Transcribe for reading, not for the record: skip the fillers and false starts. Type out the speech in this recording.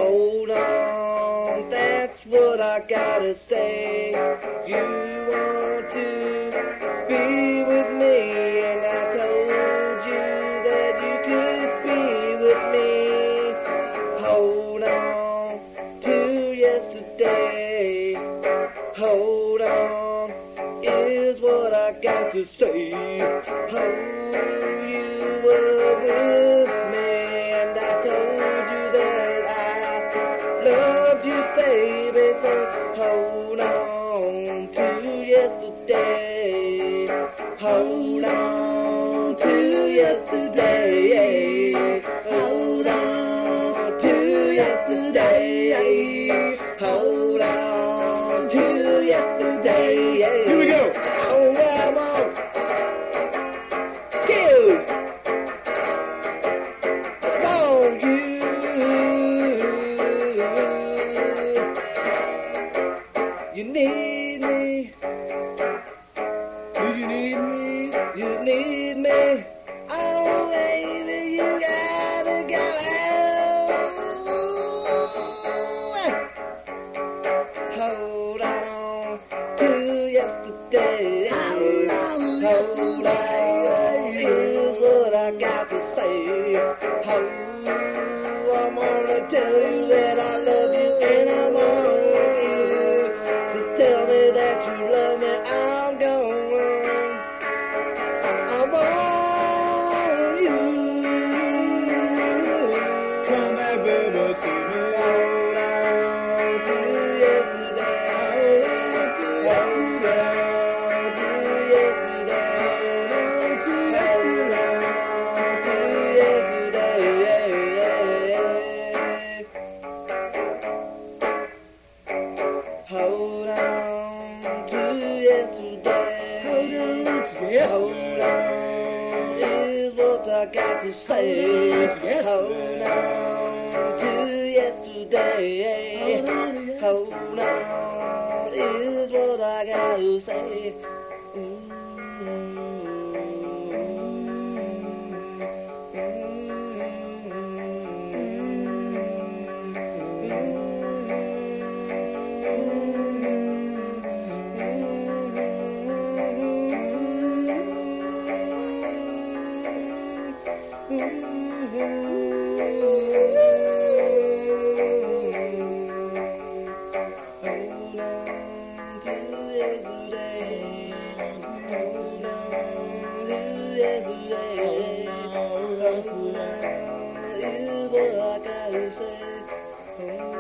Hold on, that's what I gotta say. You want to be with me, and I told you that you could be with me. Hold on to yesterday. Hold on is what I got to say. Oh, you were with me, and I told you that I loved you, baby. So hold on to yesterday. Hold on to yesterday. Hold on to yesterday. Hold on to yesterday. Here we go. Oh, I'm on. Kill. Wrong you. You need me. Do you need me? You need me. Oh, baby, you gotta go. Hold on to yesterday. Hold on is what I got to say. Oh, I'm gonna tell you that I love you and I want you. So tell me that you love me, I'm gone. I want you. Come back, baby, to me. Hold on to yesterday. Hold on to yesterday. Hold on to yesterday. Hold on to yesterday. Hold on is what I got to say. Hold on to yesterday. Hold on is what I got to say. Hold on to yesterday. Hold on to yesterday. Hold on is what I gotta say.